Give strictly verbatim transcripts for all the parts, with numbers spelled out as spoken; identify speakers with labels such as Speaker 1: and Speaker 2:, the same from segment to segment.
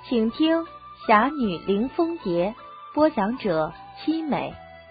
Speaker 1: 请听《侠女凌风蝶》，播讲者七美。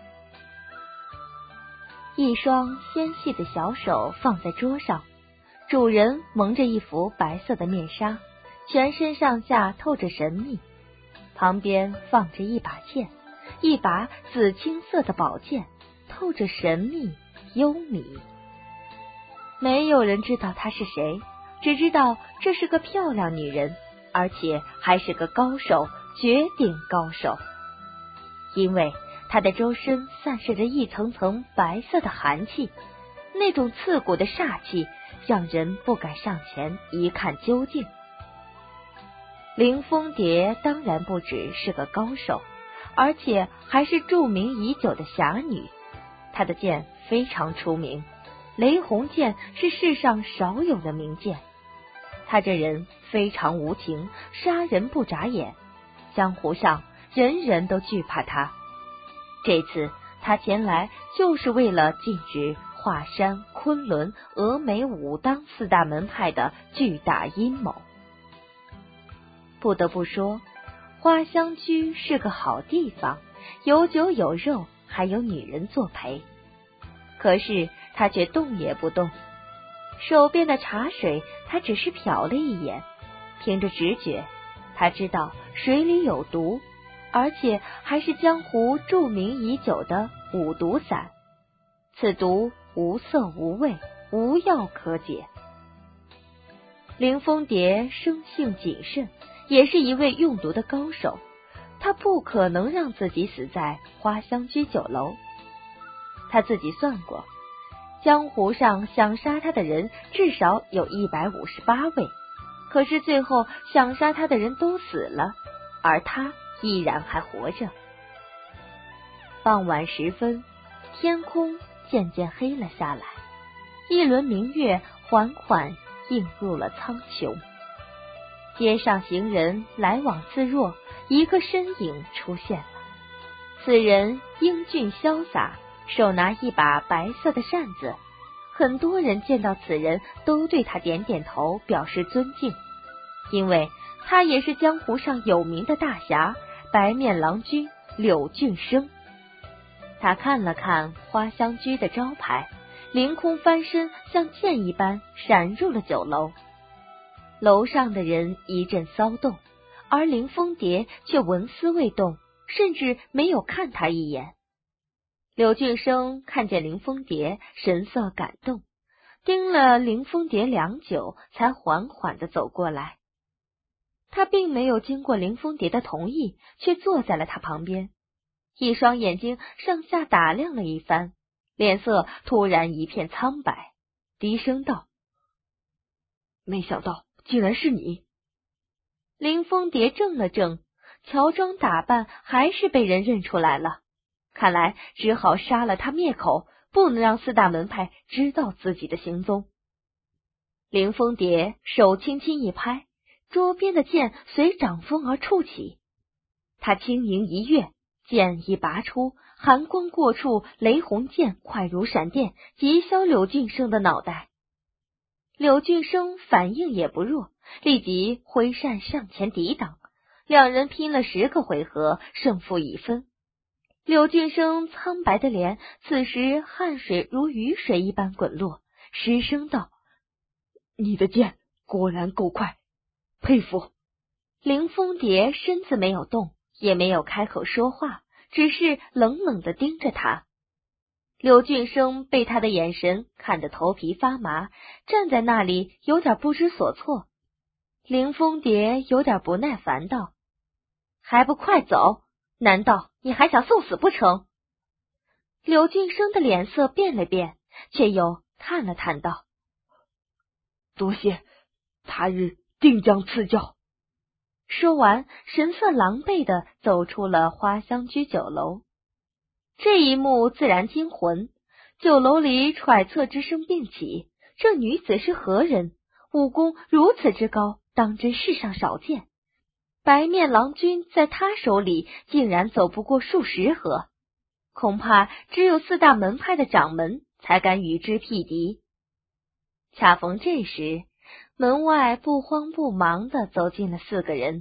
Speaker 1: 一双纤细的小手放在桌上，主人蒙着一副白色的面纱，全身上下透着神秘。旁边放着一把剑，一把紫青色的宝剑，透着神秘幽迷。没有人知道她是谁，只知道这是个漂亮女人，而且还是个高手，绝顶高手。因为她的周身散射着一层层白色的寒气，那种刺骨的煞气让人不敢上前一看究竟。凌风蝶当然不只是个高手，而且还是著名已久的侠女。她的剑非常出名，雷红剑是世上少有的名剑。她这人非常无情，杀人不眨眼，江湖上人人都惧怕她。这次她前来就是为了禁止华山、昆仑、峨眉、武当四大门派的巨大阴谋。不得不说，花香居是个好地方，有酒有肉，还有女人作陪。可是他却动也不动，手边的茶水他只是瞟了一眼，凭着直觉，他知道水里有毒，而且还是江湖著名已久的五毒散。此毒无色无味，无药可解。凌风蝶生性谨慎，也是一位用毒的高手，他不可能让自己死在花香居酒楼。他自己算过，江湖上想杀他的人至少有一百五十八位，可是最后想杀他的人都死了，而他依然还活着。傍晚时分，天空渐渐黑了下来，一轮明月缓缓映入了苍穹。街上行人来往自若，一个身影出现了。此人英俊潇洒，手拿一把白色的扇子，很多人见到此人都对他点点头表示尊敬，因为他也是江湖上有名的大侠白面郎君柳俊生。他看了看花香居的招牌，凌空翻身，像箭一般闪入了酒楼。楼上的人一阵骚动，而凌风蝶却纹丝未动，甚至没有看他一眼。柳俊生看见凌风蝶，神色感动，盯了凌风蝶良久，才缓缓地走过来。他并没有经过凌风蝶的同意，却坐在了他旁边，一双眼睛上下打量了一番，脸色突然一片苍白，低声道：没想到竟然是你。凌风蝶怔了怔，乔装打扮还是被人认出来了，看来只好杀了他灭口，不能让四大门派知道自己的行踪。凌风蝶手轻轻一拍，桌边的剑随掌风而触起，他轻盈一跃，剑一拔出，寒光过处，雷红剑快如闪电，急削柳俊生的脑袋。柳俊生反应也不弱，立即挥扇上前抵挡，两人拼了十个回合，胜负已分。柳俊生苍白的脸此时汗水如雨水一般滚落，失声道：你的剑果然够快，佩服。凌风蝶身子没有动，也没有开口说话，只是冷冷地盯着他。柳俊生被他的眼神看得头皮发麻，站在那里有点不知所措。凌风蝶有点不耐烦道：还不快走，难道你还想送死不成？柳俊生的脸色变了变，却又叹了叹道：多谢，他日定将赐教。说完，神色狼狈地走出了花香居酒楼。这一幕自然惊魂，酒楼里揣测之声并起，这女子是何人？武功如此之高，当真世上少见。白面郎君在他手里竟然走不过数十合，恐怕只有四大门派的掌门才敢与之匹敌。恰逢这时，门外不慌不忙地走进了四个人，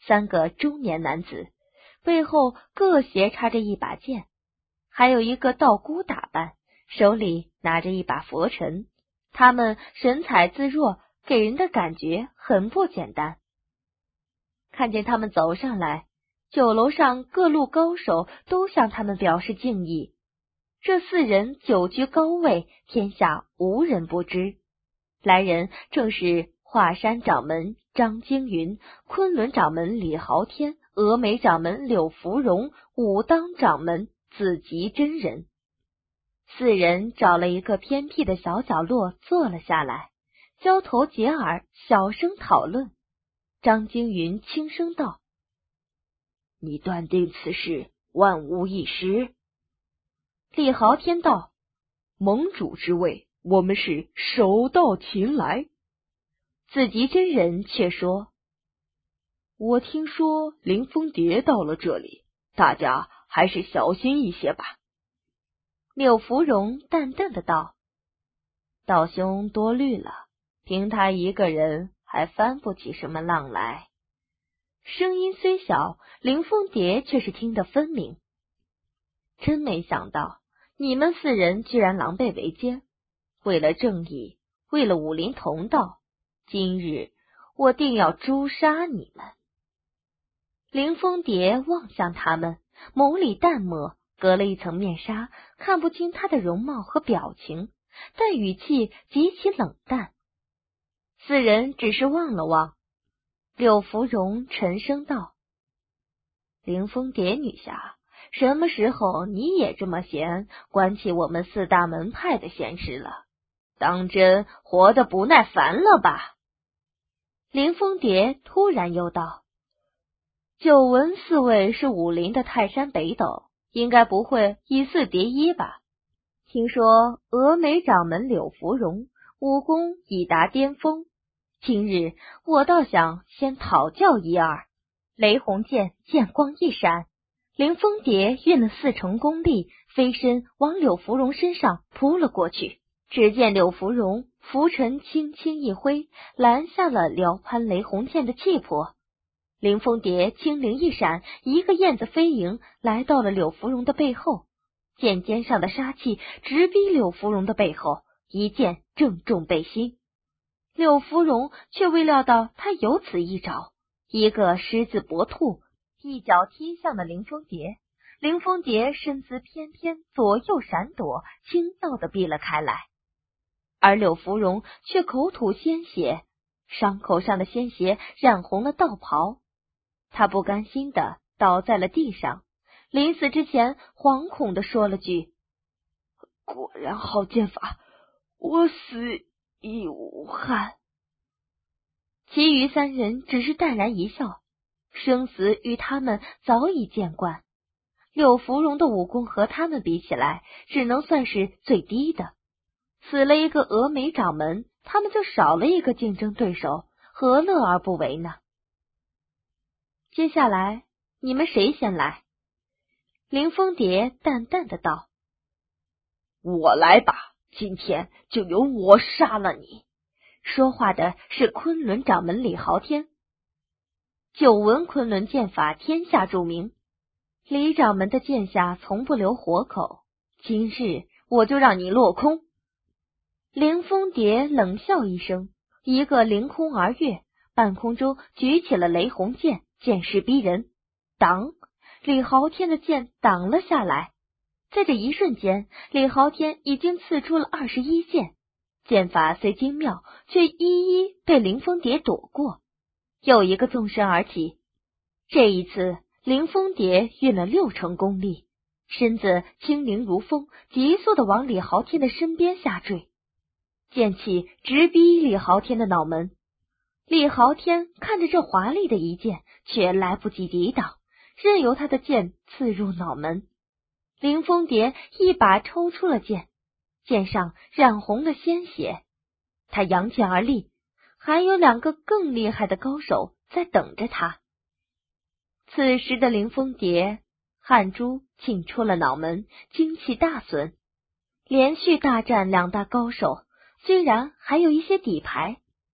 Speaker 1: 三个中年男子，背后各斜插着一把剑，还有一个道姑打扮，手里拿着一把佛尘。他们神采自若，给人的感觉很不简单。看见他们走上来，酒楼上各路高手都向他们表示敬意。这四人久居高位，天下无人不知。来人正是华山掌门张经云、昆仑掌门李豪天、峨眉掌门柳芙蓉、武当掌门紫极真人。四人找了一个偏僻的小角落坐了下来，交头接耳，小声讨论。张经云轻声道：你断定此事万无一失？李豪天道：盟主之位，我们是手到擒来。紫极真人却说：我听说林凤蝶到了这里，大家还是小心一些吧。柳芙蓉淡淡的道：道兄多虑了，凭他一个人还翻不起什么浪来。声音虽小，林凤蝶却是听得分明。真没想到你们四人居然狼狈为奸，为了正义，为了武林同道，今日我定要诛杀你们。林凤蝶望向他们，眸里淡漠，隔了一层面纱，看不清他的容貌和表情，但语气极其冷淡。四人只是望了望。柳芙蓉沉声道：林凤蝶女侠，什么时候你也这么闲，管起我们四大门派的闲事了？当真活得不耐烦了吧？林凤蝶突然又道：久闻四位是武林的泰山北斗，应该不会以四敌一吧？听说峨眉掌门柳芙蓉武功已达巅峰，今日我倒想先讨教一二。雷洪剑剑光一闪，林凤蝶运了四成功力，飞身往柳芙蓉身上扑了过去。只见柳芙蓉拂尘轻轻一挥，拦下了撩攀雷洪剑的气魄。林凤蝶轻灵一闪，一个燕子飞迎，来到了柳芙蓉的背后，剑尖上的杀气直逼柳芙蓉的背后，一剑正中背心。柳芙蓉却未料到他有此一招，一个狮子搏兔，一脚踢向了林凤蝶。林凤蝶身姿翩翩，左右闪躲，轻妙地避了开来。而柳芙蓉却口吐鲜血，伤口上的鲜血染红了道袍。他不甘心地倒在了地上，临死之前惶恐地说了句：果然好剑法，我死亦无憾。其余三人只是淡然一笑，生死与他们早已见惯。柳芙蓉的武功和他们比起来，只能算是最低的。死了一个峨眉掌门，他们就少了一个竞争对手，何乐而不为呢？接下来你们谁先来？林凤蝶淡淡的道：我来吧，今天就由我杀了你。说话的是昆仑掌门李豪天。久闻昆仑剑法天下著名，李掌门的剑下从不留活口，今日我就让你落空。凌风蝶冷笑一声，一个凌空而跃，半空中举起了雷洪剑，剑势逼人。挡！李豪天的剑挡了下来。在这一瞬间，李豪天已经刺出了二十一剑，剑法虽精妙，却一一被凌风蝶躲过。又一个纵身而起，这一次凌风蝶运了六成功力，身子轻灵如风，急速的往李豪天的身边下坠。剑气直逼李豪天的脑门，李豪天看着这华丽的一剑，却来不及抵挡，任由他的剑刺入脑门。凌风蝶一把抽出了剑，剑上染红了鲜血。他扬剑而立，还有两个更厉害的高手在等着他。此时的凌风蝶汗珠沁出了脑门，精气大损。连续大战两大高手，虽然还有一些底牌，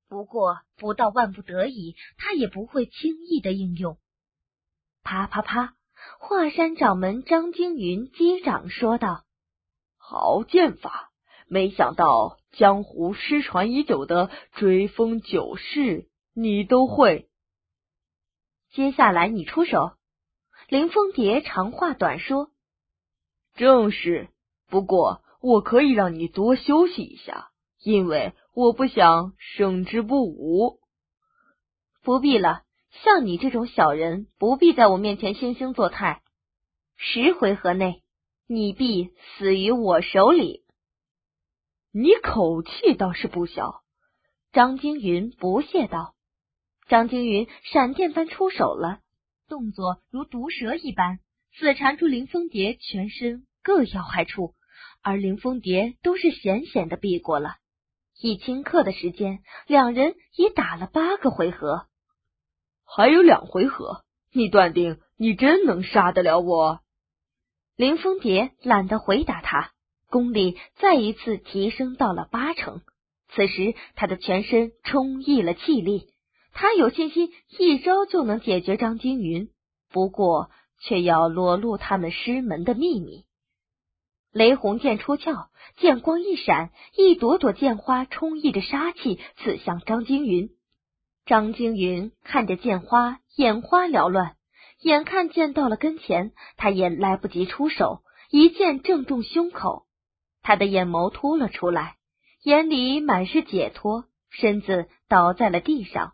Speaker 1: 不过不到万不得已，他也不会轻易的应用。啪啪啪，华山掌门张经云击掌说道：
Speaker 2: 好剑法，没想到江湖失传已久的追风九式你都会。
Speaker 1: 接下来你出手。林凤蝶长话短说：
Speaker 2: 正是，不过我可以让你多休息一下，因为我不想胜之不武。
Speaker 1: 不必了，像你这种小人，不必在我面前惺惺作态。十回合内，你必死于我手里。
Speaker 2: 你口气倒是不小。
Speaker 1: 张经云不屑道。张经云闪电般出手了，动作如毒蛇一般，刺缠住林凤蝶全身各要害处，而林凤蝶都是险险的避过了。一顷刻的时间，两人已打了八个回合。
Speaker 2: 还有两回合，你断定你真能杀得了我？
Speaker 1: 林凤蝶懒得回答他，功力再一次提升到了八成。此时他的全身充溢了气力，他有信心一招就能解决张经云，不过却要裸露他们师门的秘密。雷鸿剑出鞘，剑光一闪，一朵朵剑花充溢着杀气刺向张经云。张经云看着剑花，眼花缭乱，眼看剑到了跟前，他也来不及出手，一剑正中胸口。他的眼眸凸了出来，眼里满是解脱，身子倒在了地上。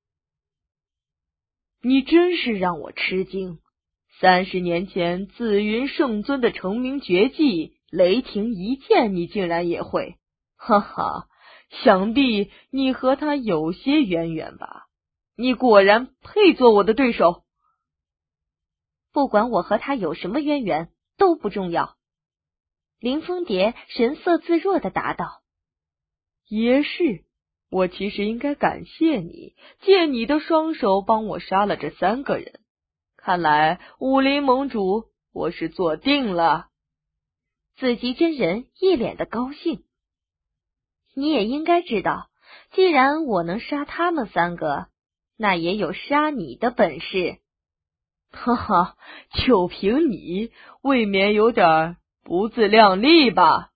Speaker 2: 你真是让我吃惊，三十年前紫云圣尊的成名绝技雷霆一剑你竟然也会，哈哈，想必你和他有些渊源吧？你果然配做我的对手。
Speaker 1: 不管我和他有什么渊源，都不重要。林凤蝶神色自若地答道。
Speaker 2: 也是，我其实应该感谢你，借你的双手帮我杀了这三个人。看来武林盟主，我是做定了。
Speaker 1: 紫极真人一脸的高兴。你也应该知道，既然我能杀他们三个，那也有杀你的本事。
Speaker 2: 哈哈，就凭你，未免有点不自量力吧？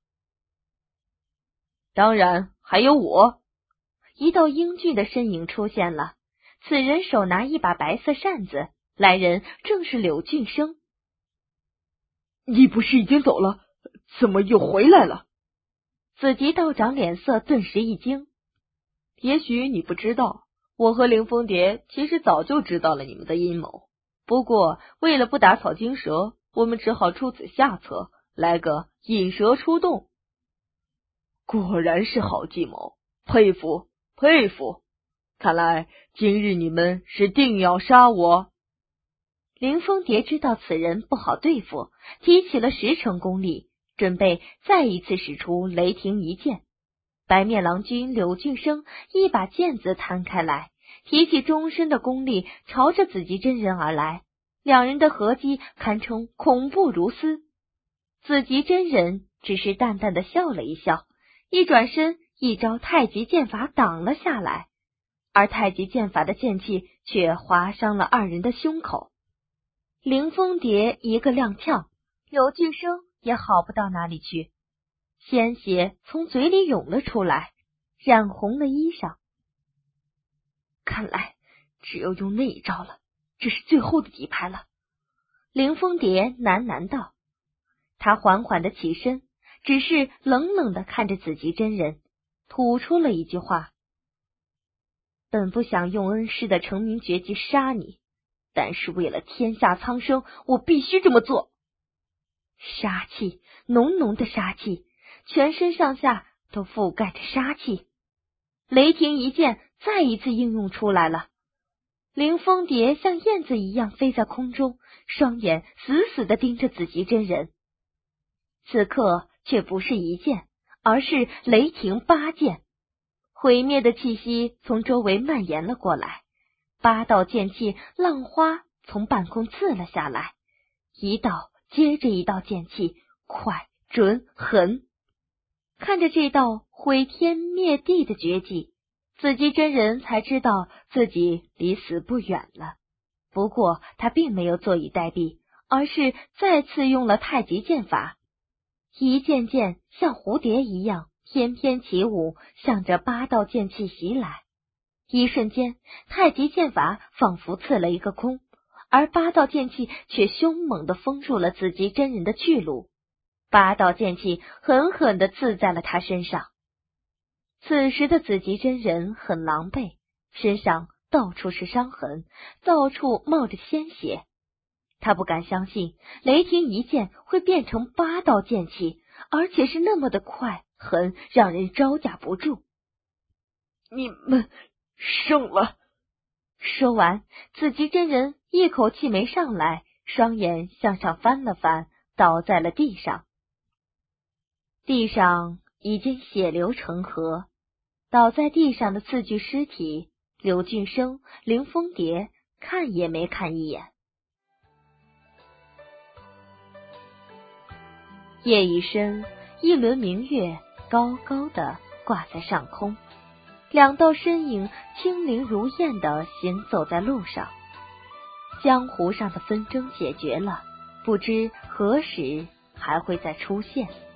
Speaker 2: 当然还有我。
Speaker 1: 一道英俊的身影出现了，此人手拿一把白色扇子，来人正是柳俊生。
Speaker 2: 你不是已经走了，怎么又回来了？
Speaker 1: 紫极道长脸色顿时一惊。
Speaker 2: 也许你不知道，我和凌风蝶其实早就知道了你们的阴谋，不过为了不打草惊蛇，我们只好出此下策，来个引蛇出洞。果然是好计谋，佩服佩服！看来今日你们是定要杀我。
Speaker 1: 凌风蝶知道此人不好对付，提起了十成功力，准备再一次使出雷霆一剑。白面郎君柳俊生一把剑子摊开来，提起终身的功力，朝着紫极真人而来。两人的合击堪称恐怖如斯。紫极真人只是淡淡的笑了一笑，一转身，一招太极剑法挡了下来，而太极剑法的剑气却划伤了二人的胸口。凌风蝶一个踉跄，柳俊生也好不到哪里去，鲜血从嘴里涌了出来，染红了衣裳。看来只有用那一招了，这是最后的底牌了。凌风蝶喃喃道。他缓缓的起身，只是冷冷的看着紫极真人，吐出了一句话：本不想用恩师的成名绝技杀你，但是为了天下苍生，我必须这么做。杀气，浓浓的杀气，全身上下都覆盖着杀气。雷霆一剑再一次应用出来了，凌风蝶像燕子一样飞在空中，双眼死死地盯着紫极真人。此刻却不是一剑，而是雷霆八剑，毁灭的气息从周围蔓延了过来，八道剑气浪花从半空刺了下来，一道接着一道剑气，快准狠。看着这道毁天灭地的绝技， 紫极真人才知道自己离死不远了。不过他并没有坐以待毙，而是再次用了太极剑法，一剑剑像蝴蝶一样翩翩起舞，向着八道剑气袭来。一瞬间，太极剑法仿佛刺了一个空，而八道剑气却凶猛地封住了紫极真人的去路。八道剑气狠狠地刺在了他身上。此时的紫极真人很狼狈，身上到处是伤痕，到处冒着鲜血。他不敢相信雷霆一剑会变成八道剑气，而且是那么的快狠，让人招架不住。
Speaker 2: 你们胜了。
Speaker 1: 说完，紫极真人一口气没上来，双眼向上翻了翻，倒在了地上。地上已经血流成河，倒在地上的四具尸体，柳俊生、凌风蝶看也没看一眼。夜已深，一轮明月高高的挂在上空，两道身影轻灵如燕的行走在路上。江湖上的纷争解决了，不知何时还会再出现。